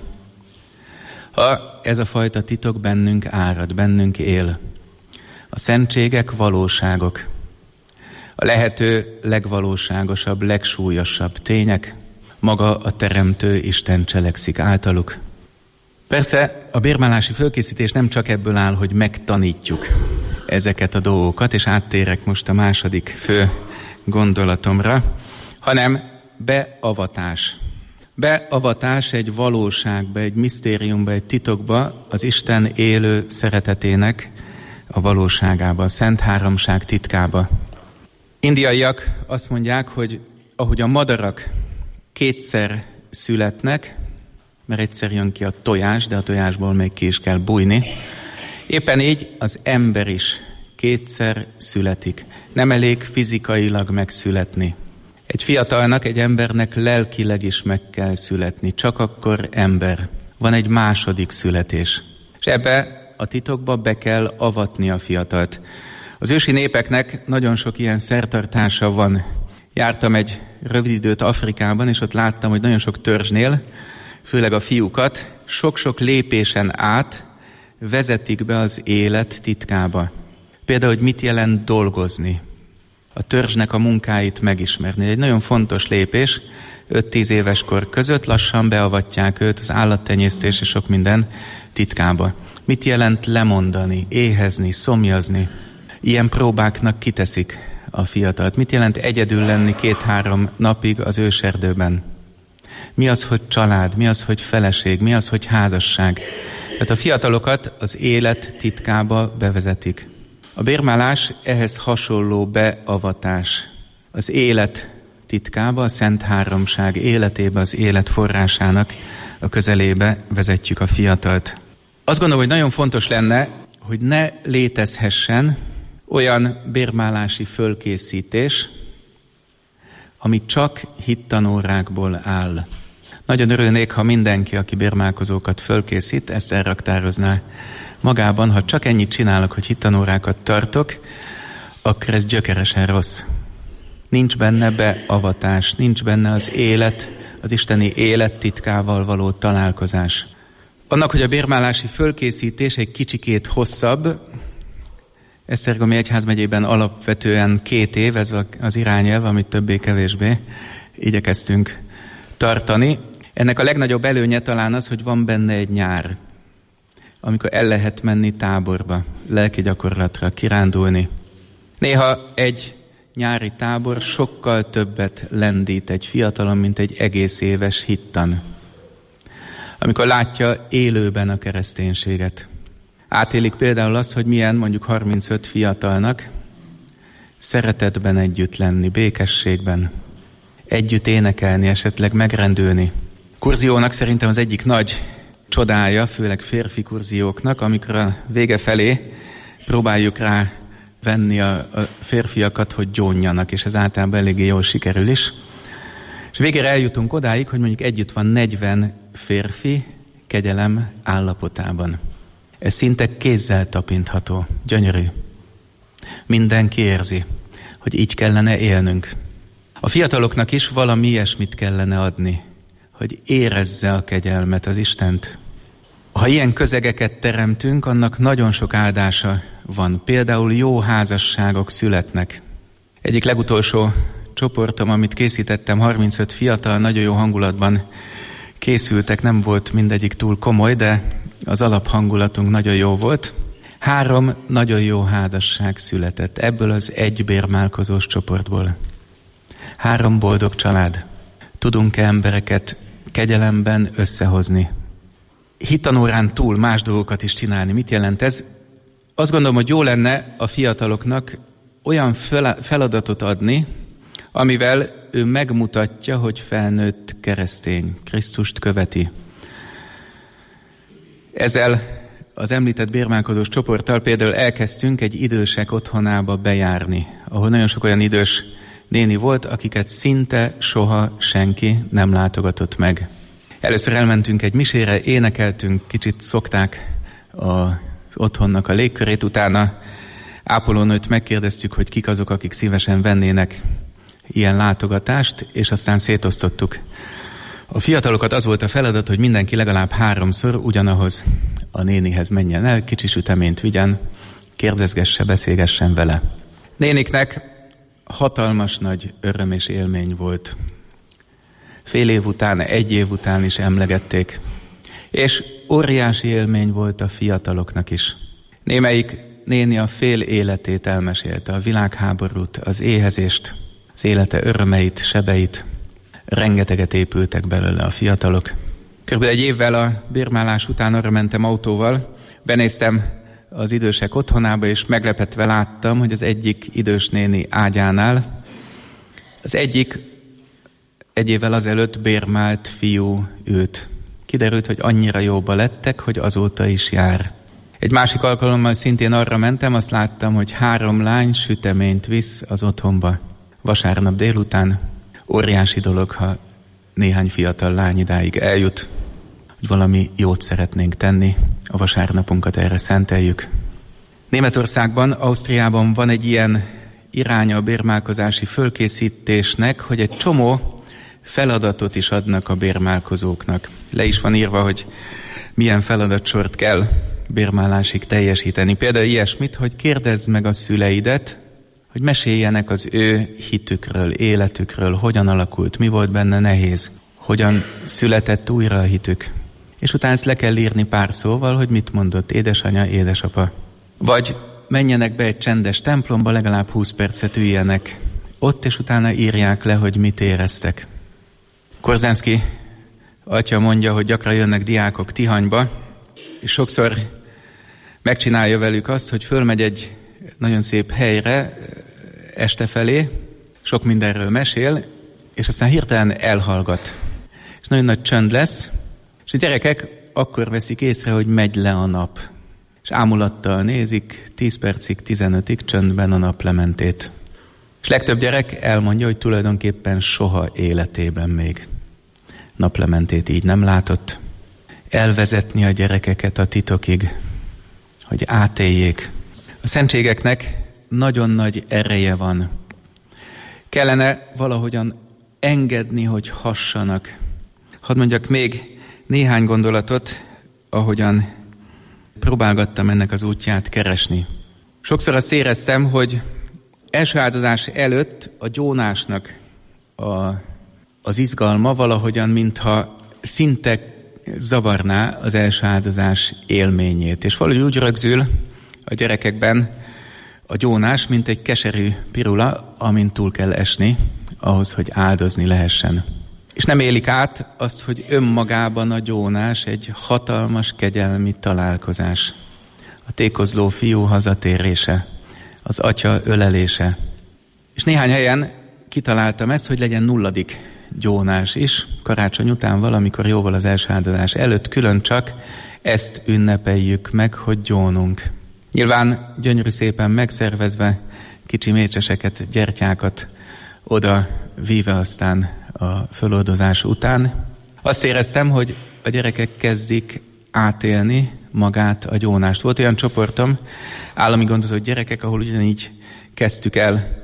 Ha ez a fajta titok bennünk árad, bennünk él. A szentségek valóságok. A lehető legvalóságosabb, legsúlyosabb tények, maga a teremtő Isten cselekszik általuk. Persze a bérmálási fölkészítés nem csak ebből áll, hogy megtanítjuk ezeket a dolgokat, és áttérek most a második fő gondolatomra, hanem beavatás. Beavatás egy valóságba, egy misztériumba, egy titokba, az Isten élő szeretetének a valóságába, a Szent Háromság titkába. Indiaiak azt mondják, hogy ahogy a madarak kétszer születnek, mert egyszer jön ki a tojás, de a tojásból még ki is kell bújni, éppen így az ember is kétszer születik. Nem elég fizikailag megszületni. Egy fiatalnak, egy embernek lelkileg is meg kell születni, csak akkor ember. Van egy második születés. És ebbe a titokba be kell avatni a fiatalt. Az ősi népeknek nagyon sok ilyen szertartása van. Jártam egy rövid időt Afrikában, és ott láttam, hogy nagyon sok törzsnél, főleg a fiúkat, sok-sok lépésen át vezetik be az élet titkába. Például, hogy mit jelent dolgozni, a törzsnek a munkáit megismerni. Egy nagyon fontos lépés, 5-10 éves kor között lassan beavatják őt az állattenyésztés és sok minden titkába. Mit jelent lemondani, éhezni, szomjazni? Ilyen próbáknak kiteszik a fiatalt. Mit jelent egyedül lenni 2-3 napig az őserdőben? Mi az, hogy család? Mi az, hogy feleség? Mi az, hogy házasság? Tehát a fiatalokat az élet titkába bevezetik. A bérmálás ehhez hasonló beavatás. Az élet titkába, a Szent Háromság életébe, az élet forrásának a közelébe vezetjük a fiatalt. Azt gondolom, hogy nagyon fontos lenne, hogy ne létezhessen olyan bérmálási fölkészítés, ami csak hittanórákból áll. Nagyon örülnék, ha mindenki, aki bérmálkozókat fölkészít, ezt elraktározná magában. Ha csak ennyit csinálok, hogy hittanórákat tartok, akkor ez gyökeresen rossz. Nincs benne beavatás, nincs benne az élet, az isteni élet titkával való találkozás. Annak, hogy a bérmálási fölkészítés egy kicsikét hosszabb, Esztergomi Egyházmegyében alapvetően 2 év, ez az irányelv, amit többé-kevésbé igyekeztünk tartani. Ennek a legnagyobb előnye talán az, hogy van benne egy nyár, amikor el lehet menni táborba, lelki gyakorlatra, kirándulni. Néha egy nyári tábor sokkal többet lendít egy fiatalon, mint egy egész éves hittan. Amikor látja élőben a kereszténységet. Átélik például azt, hogy milyen mondjuk 35 fiatalnak szeretetben együtt lenni, békességben, együtt énekelni, esetleg megrendülni. Kurziónak szerintem az egyik nagy csodája, főleg férfi kurzióknak, amikor a vége felé próbáljuk rá venni a férfiakat, hogy gyónjanak, és ez általában eléggé jól sikerül is. És végére eljutunk odáig, hogy mondjuk együtt van 40 férfi kegyelem állapotában. Ez szinte kézzel tapintható, gyönyörű. Mindenki érzi, hogy így kellene élnünk. A fiataloknak is valami ilyesmit kellene adni, hogy érezze a kegyelmet, az Istent. Ha ilyen közegeket teremtünk, annak nagyon sok áldása van. Például jó házasságok születnek. Egyik legutolsó csoportom, amit készítettem, 35 fiatal, nagyon jó hangulatban készültek, nem volt mindegyik túl komoly, de az alaphangulatunk nagyon jó volt. 3 nagyon jó házasság született ebből az egy bérmálkozós csoportból. 3 boldog család. Tudunk-e embereket kegyelemben összehozni? Hittanórán túl más dolgokat is csinálni. Mit jelent ez? Azt gondolom, hogy jó lenne a fiataloknak olyan feladatot adni, amivel ő megmutatja, hogy felnőtt keresztény, Krisztust követi. Ezzel az említett bérmálkozós csoporttal például elkezdtünk egy idősek otthonába bejárni, ahol nagyon sok olyan idős néni volt, akiket szinte soha senki nem látogatott meg. Először elmentünk egy misére, énekeltünk, kicsit szokták az otthonnak a légkörét, utána ápolónőt megkérdeztük, hogy kik azok, akik szívesen vennének ilyen látogatást, és aztán szétosztottuk. A fiatalokat az volt a feladat, hogy mindenki legalább 3-szor ugyanahoz a nénihez menjen el, kicsi süteményt vigyen, kérdezgesse, beszélgessen vele. Néniknek hatalmas nagy öröm és élmény volt. Fél év után, 1 év után is emlegették. És óriási élmény volt a fiataloknak is. Némelyik néni a fél életét elmesélte, a világháborút, az éhezést, az élete örömeit, sebeit. Rengeteget épültek belőle a fiatalok. Körülbelül 1 évvel a bérmálás után arra mentem autóval, benéztem az idősek otthonába, és meglepetve láttam, hogy az egyik idős néni ágyánál az egyik 1 évvel azelőtt bérmált fiú ült. Kiderült, hogy annyira jóba lettek, hogy azóta is jár. Egy másik alkalommal szintén arra mentem, azt láttam, hogy 3 lány süteményt visz az otthonba. Vasárnap délután óriási dolog, ha néhány fiatal lány idáig eljut, hogy valami jót szeretnénk tenni, a vasárnapunkat erre szenteljük. Németországban, Ausztriában van egy ilyen iránya a bérmálkozási fölkészítésnek, hogy egy csomó feladatot is adnak a bérmálkozóknak. Le is van írva, hogy milyen feladatsort kell bérmálásig teljesíteni. Például ilyesmit, hogy kérdezd meg a szüleidet, hogy meséljenek az ő hitükről, életükről, hogyan alakult, mi volt benne nehéz, hogyan született újra a hitük. És utána ezt le kell írni pár szóval, hogy mit mondott édesanya, édesapa. Vagy menjenek be egy csendes templomba, legalább 20 percet üljenek ott, és utána írják le, hogy mit éreztek. Korzánszky atya mondja, hogy gyakran jönnek diákok Tihanyba, és sokszor megcsinálja velük azt, hogy fölmegy egy nagyon szép helyre este felé, sok mindenről mesél, és aztán hirtelen elhallgat. És nagyon nagy csönd lesz, és a gyerekek akkor veszik észre, hogy megy le a nap. És ámulattal nézik 10 percig, 15-ig csöndben a naplementét. És legtöbb gyerek elmondja, hogy tulajdonképpen soha életében még naplementét így nem látott. Elvezetni a gyerekeket a titokig, hogy átéljék. A szentségeknek nagyon nagy ereje van. Kellene valahogyan engedni, hogy hassanak. Hadd mondjak még néhány gondolatot, ahogyan próbálgattam ennek az útját keresni. Sokszor azt éreztem, hogy első áldozás előtt a gyónásnak az izgalma valahogyan, mintha szinte zavarná az első áldozás élményét. És valahogy úgy rögzül a gyerekekben a gyónás, mint egy keserű pirula, amin túl kell esni, ahhoz, hogy áldozni lehessen. És nem élik át azt, hogy önmagában a gyónás egy hatalmas kegyelmi találkozás. A tékozló fiú hazatérése, az atya ölelése. És néhány helyen kitaláltam ezt, hogy legyen 0. gyónás is, karácsony után valamikor jóval az első áldozás előtt, külön csak ezt ünnepeljük meg, hogy gyónunk. Nyilván gyönyörű szépen megszervezve, kicsi mécseseket, gyertyákat oda víve aztán a föloldozás után. Azt éreztem, hogy a gyerekek kezdik átélni magát a gyónást. Volt olyan csoportom, állami gondozott gyerekek, ahol ugyanígy kezdtük el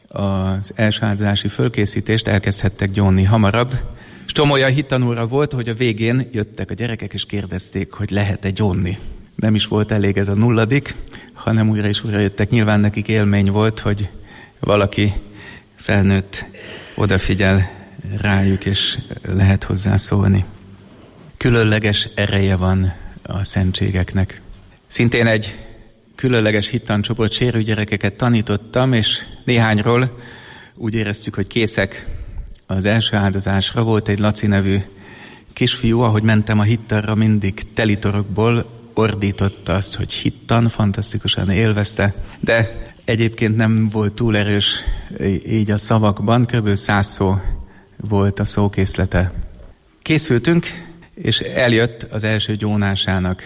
az első áldozási fölkészítést, elkezdhettek gyónni hamarabb. És Csomolya hittanóra volt, hogy a végén jöttek a gyerekek, és kérdezték, hogy lehet-e gyónni. Nem is volt elég ez a 0., hanem újra és újra jöttek. Nyilván nekik élmény volt, hogy valaki felnőtt odafigyel rájuk, és lehet hozzászólni. Különleges ereje van a szentségeknek. Szintén egy különleges hittancsoport sérülgyerekeket tanítottam, és néhányról úgy éreztük, hogy készek az első áldozásra. Volt egy Laci nevű kisfiú, ahogy mentem a hittanra, mindig telitorokból ordította azt, hogy hittan, fantasztikusan élvezte, de egyébként nem volt túl erős így a szavakban, kb. 100 szó volt a szókészlete. Készültünk, és eljött az első gyónásának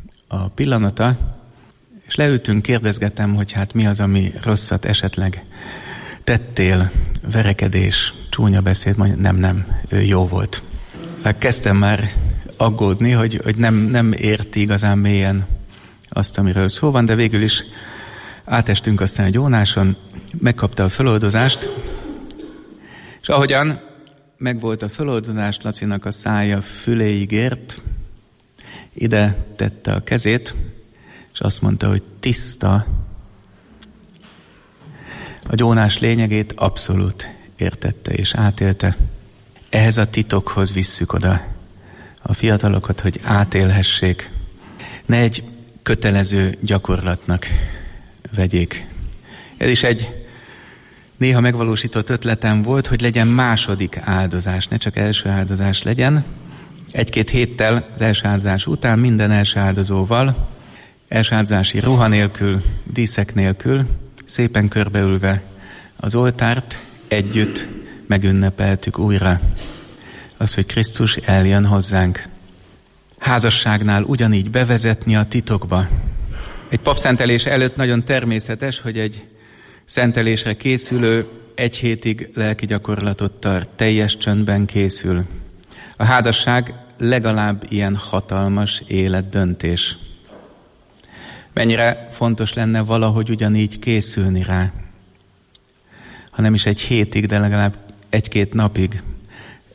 a pillanata, és leültünk, kérdezgetem, hogy hát mi az, ami rosszat esetleg tettél, verekedés, csúnya beszéd, mondja, nem, jó volt. Kezdtem már aggódni, hogy nem érti igazán mélyen azt, amiről szó van, de végül is átestünk aztán a gyónáson, megkapta a föloldozást, és ahogyan megvolt a föloldozást, Lacinak a szája füléig ért, ide tette a kezét, és azt mondta, hogy tiszta. A gyónás lényegét abszolút értette és átélte. Ehhez a titokhoz visszük oda a fiatalokat, hogy átélhessék. Ne egy kötelező gyakorlatnak vegyék. Ez is egy néha megvalósított ötletem volt, hogy legyen második áldozás, ne csak első áldozás legyen. 1-2 héttel az első áldozás után minden első áldozóval, első áldozási ruha nélkül, díszek nélkül, szépen körbeülve az oltárt együtt megünnepeltük újra. Az, hogy Krisztus eljön hozzánk. Házasságnál ugyanígy bevezetni a titokba. Egy papszentelés előtt nagyon természetes, hogy egy szentelésre készülő 1 hétig lelki gyakorlatot tart, teljes csöndben készül. A házasság legalább ilyen hatalmas életdöntés. Mennyire fontos lenne valahogy ugyanígy készülni rá. Ha nem is 1 hétig, de legalább 1-2 napig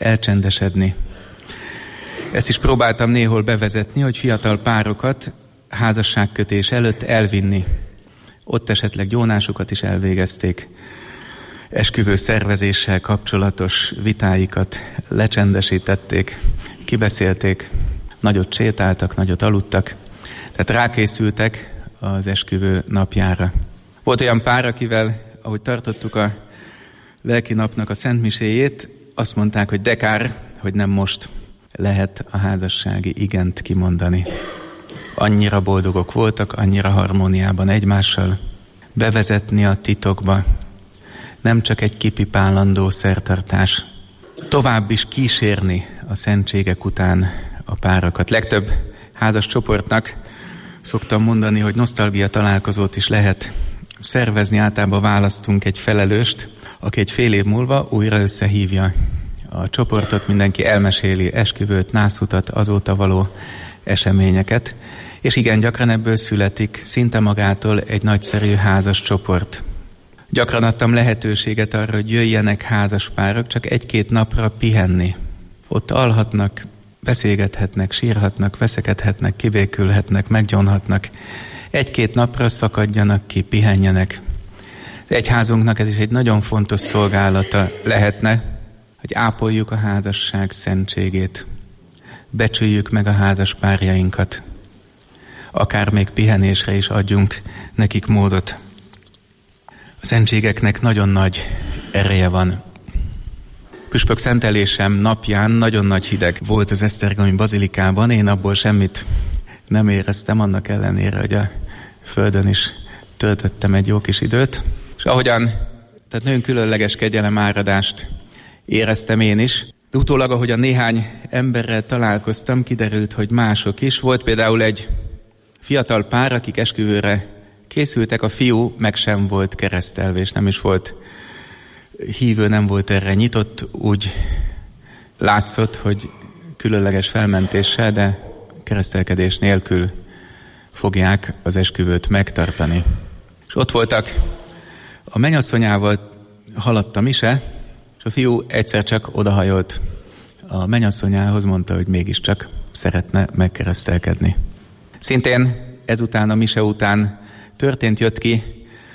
elcsendesedni. Ezt is próbáltam néhol bevezetni, hogy fiatal párokat házasságkötés előtt elvinni. Ott esetleg gyónásukat is elvégezték. Esküvő szervezéssel kapcsolatos vitáikat lecsendesítették, kibeszélték, nagyot sétáltak, nagyot aludtak, tehát rákészültek az esküvő napjára. Volt olyan pár, akivel, ahogy tartottuk a lelki napnak a szentmiséjét, azt mondták, hogy de kár, hogy nem most lehet a házassági igent kimondani. Annyira boldogok voltak, annyira harmóniában egymással, bevezetni a titokba, nem csak egy kipipálandó szertartás, tovább is kísérni a szentségek után a párakat. Legtöbb házas csoportnak szoktam mondani, hogy nosztalgia találkozót is lehet szervezni, általában választunk egy felelőst, aki egy fél év múlva újra összehívja a csoportot, mindenki elmeséli esküvőt, nászutat, azóta való eseményeket, és igen, gyakran ebből születik szinte magától egy nagyszerű házas csoport. Gyakran adtam lehetőséget arra, hogy jöjjenek házas párok csak 1-2 napra pihenni. Ott alhatnak, beszélgethetnek, sírhatnak, veszekedhetnek, kibékülhetnek, meggyónhatnak. 1-2 napra szakadjanak ki, pihenjenek. Az egyházunknak ez is egy nagyon fontos szolgálata lehetne, hogy ápoljuk a házasság szentségét. Becsüljük meg a házas párjainkat. Akár még pihenésre is adjunk nekik módot. A szentségeknek nagyon nagy ereje van. Püspök szentelésem napján nagyon nagy hideg volt az esztergomi bazilikában. Én abból semmit nem éreztem, annak ellenére, hogy a földön is töltöttem egy jó kis időt. És tehát nagyon különleges kegyelemáradást éreztem én is. De utólag, ahogyan néhány emberrel találkoztam, kiderült, hogy mások is. Volt például egy fiatal pár, akik esküvőre készültek, a fiú meg sem volt keresztelve, és nem is volt hívő, nem volt erre nyitott, úgy látszott, hogy különleges felmentéssel, de keresztelkedés nélkül fogják az esküvőt megtartani. És ott voltak, a mennyasszonyával haladt a mise, és a fiú egyszer csak odahajolt a mennyasszonyához, mondta, hogy mégiscsak szeretne megkeresztelkedni. Szintén ezután, a mise után jött ki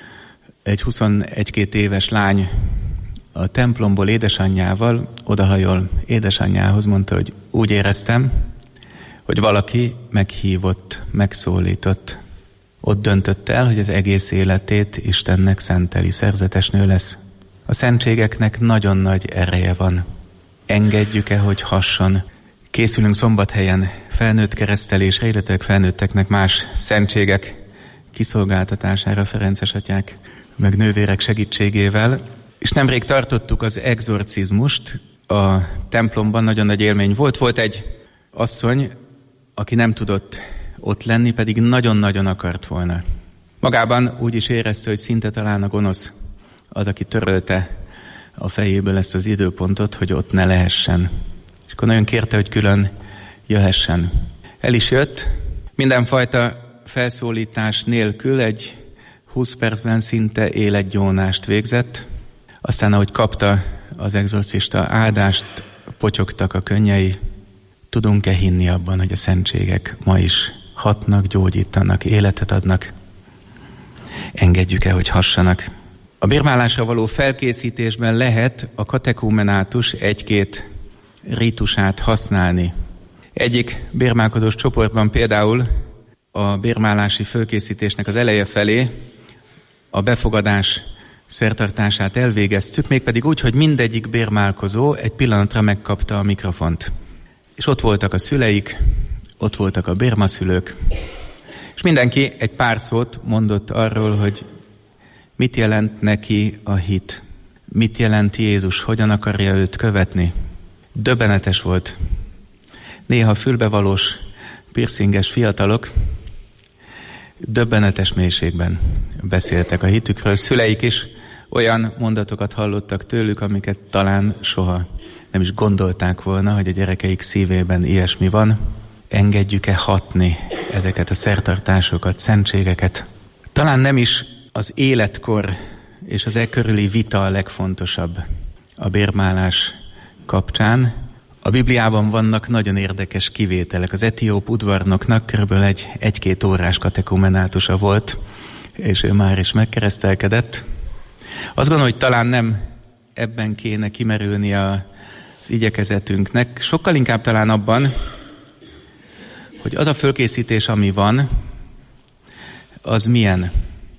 egy 21-22 éves lány a templomból édesanyjával, odahajol édesanyjához, mondta, hogy úgy éreztem, hogy valaki meghívott, megszólított. Ott döntött el, hogy az egész életét Istennek szenteli, szerzetes nő lesz. A szentségeknek nagyon nagy ereje van. Engedjük-e, hogy hasson? Készülünk Szombathelyen felnőtt keresztelésre, illetve felnőtteknek más szentségek kiszolgáltatására Ferences atyák meg nővérek segítségével. És nemrég tartottuk az exorcizmust a templomban, nagyon nagy élmény volt. Volt egy asszony, aki nem tudott ott lenni, pedig nagyon-nagyon akart volna. Magában úgy is érezte, hogy szinte talán a gonosz az, aki törölte a fejéből ezt az időpontot, hogy ott ne lehessen. És akkor nagyon kérte, hogy külön jöhessen. El is jött, mindenfajta felszólítás nélkül egy 20 percben szinte életgyónást végzett. Aztán, ahogy kapta az egzorcista áldást, potyogtak a könnyei. Tudunk-e hinni abban, hogy a szentségek ma is hatnak, gyógyítanak, életet adnak? Engedjük-e, hogy hassanak? A bérmálásra való felkészítésben lehet a katekumenátus 1-2 rítusát használni. Egyik bérmálkodós csoportban például a bérmálási fölkészítésnek az eleje felé a befogadás szertartását elvégeztük, mégpedig úgy, hogy mindegyik bérmálkozó egy pillanatra megkapta a mikrofont. És ott voltak a szüleik, ott voltak a bérmaszülők, és mindenki egy pár szót mondott arról, hogy mit jelent neki a hit, mit jelent Jézus, hogyan akarja őt követni. Döbbenetes volt. Néha fülbevalós, piercinges fiatalok döbbenetes mélységben beszéltek a hitükről. Szüleik is olyan mondatokat hallottak tőlük, amiket talán soha nem is gondolták volna, hogy a gyerekeik szívében ilyesmi van. Engedjük-e hatni ezeket a szertartásokat, szentségeket? Talán nem is az életkor és az e körüli vita a legfontosabb a bérmálás kapcsán. A Bibliában vannak nagyon érdekes kivételek. Az etióp udvarnoknak körülbelül egy-két órás katekumenátusa volt, és ő már is megkeresztelkedett. Azt gondolom, hogy talán nem ebben kéne kimerülni az igyekezetünknek, sokkal inkább talán abban, hogy az a fölkészítés, ami van, az milyen.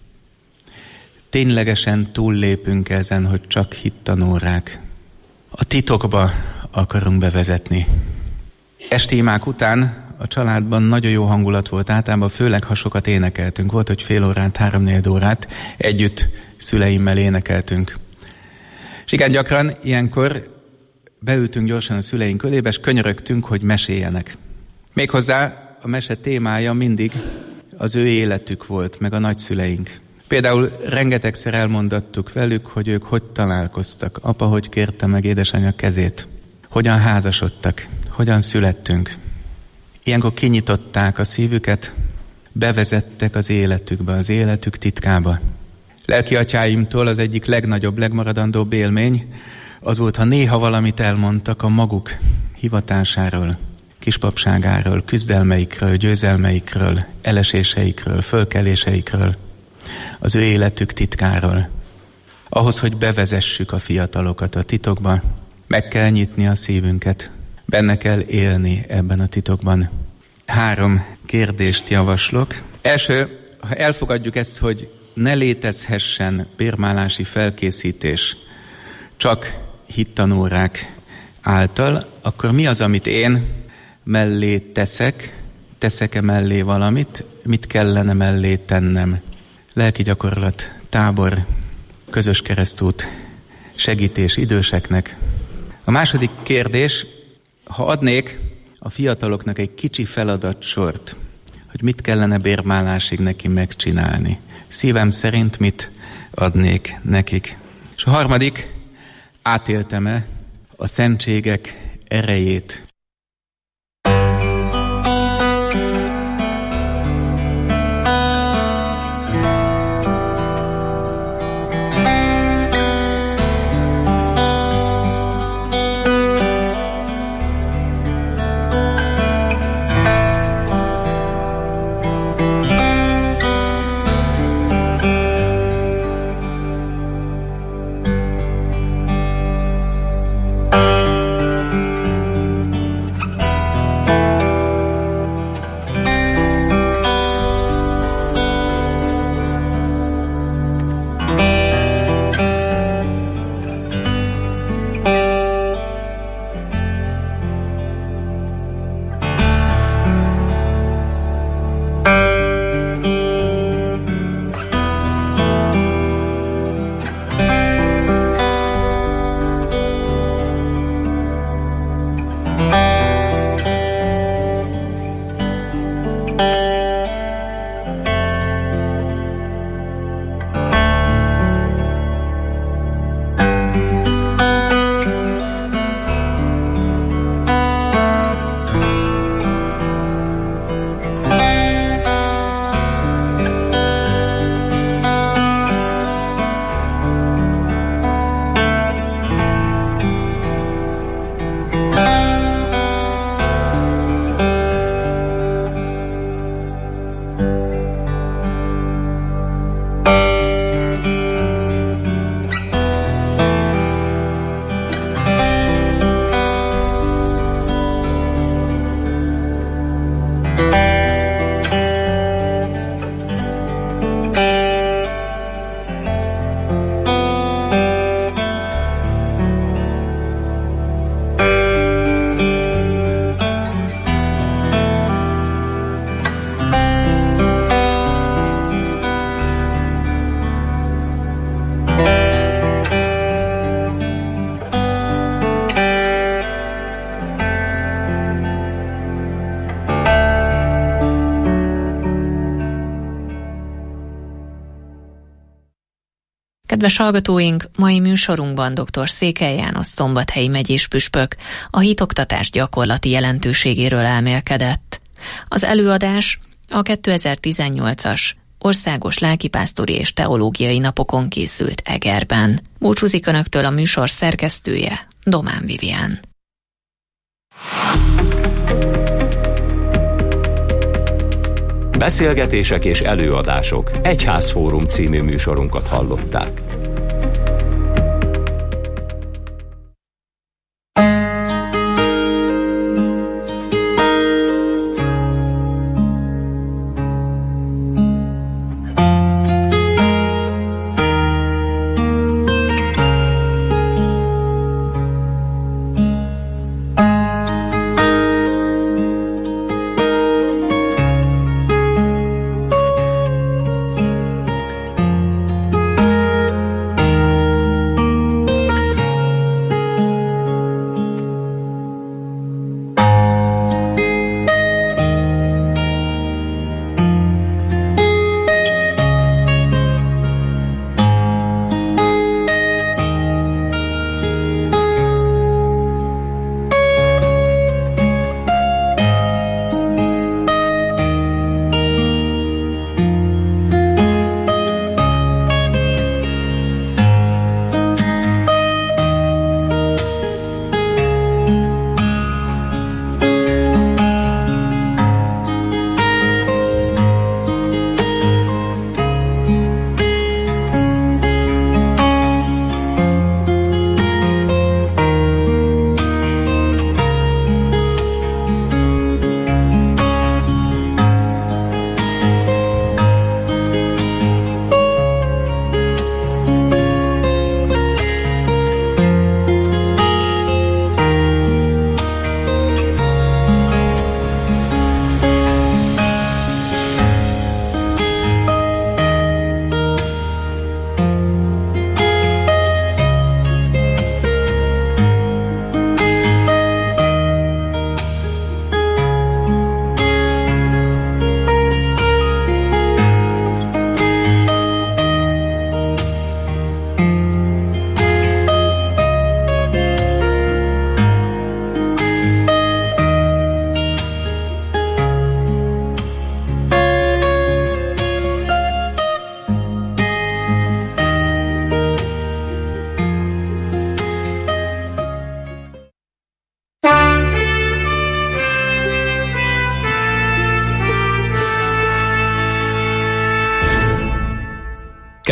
Ténylegesen túllépünk ezen, hogy csak hittanórák. A titokba akarunk bevezetni. Esti imák után a családban nagyon jó hangulat volt, általában főleg ha sokat énekeltünk. Volt, hogy fél órát, 3-4 órát együtt szüleimmel énekeltünk. És igen, gyakran ilyenkor beültünk gyorsan a szüleink kölébe, és könyörögtünk, hogy meséljenek. Méghozzá a mese témája mindig az ő életük volt, meg a nagyszüleink. Például rengetegszer elmondattuk velük, hogy ők hogy találkoztak, apa hogy kérte meg édesanyja kezét, hogyan házasodtak, hogyan születtünk. Ilyenkor kinyitották a szívüket, bevezettek az életükbe, az életük titkába. Lelkiatyáimtól az egyik legnagyobb, legmaradandóbb élmény az volt, ha néha valamit elmondtak a maguk hivatásáról, kispapságáról, küzdelmeikről, győzelmeikről, eleséseikről, fölkeléseikről, az ő életük titkáról. Ahhoz, hogy bevezessük a fiatalokat a titokba, meg kell nyitni a szívünket, benne kell élni ebben a titokban. 3 kérdést javaslok. Első, ha elfogadjuk ezt, hogy ne létezhessen bérmálási felkészítés csak hittanórák által, akkor mi az, amit én mellé teszek-e mellé valamit, mit kellene mellé tennem? Lelki gyakorlat, tábor, közös keresztút, segítés időseknek. A második kérdés, ha adnék a fiataloknak egy kicsi feladatsort, hogy mit kellene bérmálásig neki megcsinálni. Szívem szerint mit adnék nekik. És a harmadik, átéltem-e a szentségek erejét. Kedves hallgatóink, mai műsorunkban dr. Székely János szombathelyi megyés püspök a hitoktatás gyakorlati jelentőségéről elmélkedett. Az előadás a 2018-as Országos Lelkipásztori és Teológiai Napokon készült Egerben. Búcsúzik Önöktől a műsor szerkesztője, Domán Vivian. Beszélgetések és előadások. Egyházfórum című műsorunkat hallották.